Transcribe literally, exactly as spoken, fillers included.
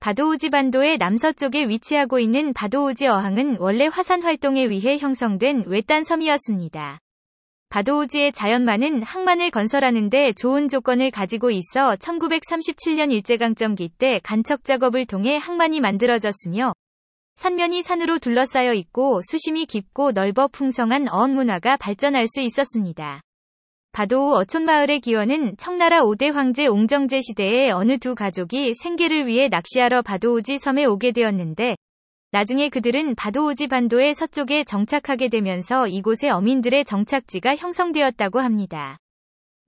바도우지 반도의 남서쪽에 위치하고 있는 바도우지 어항은 원래 화산 활동에 의해 형성된 외딴 섬이었습니다. 바도우지의 자연만은 항만을 건설하는 데 좋은 조건을 가지고 있어 천구백삼십칠 년 일제강점기 때 간척 작업을 통해 항만이 만들어졌으며 산면이 산으로 둘러싸여 있고 수심이 깊고 넓어 풍성한 어업 문화가 발전할 수 있었습니다. 바도우 어촌마을의 기원은 청나라 오 대 황제 옹정제 시대에 어느 두 가족이 생계를 위해 낚시하러 바도우지 섬에 오게 되었는데 나중에 그들은 바도우지 반도의 서쪽에 정착하게 되면서 이곳에 어민들의 정착지가 형성되었다고 합니다.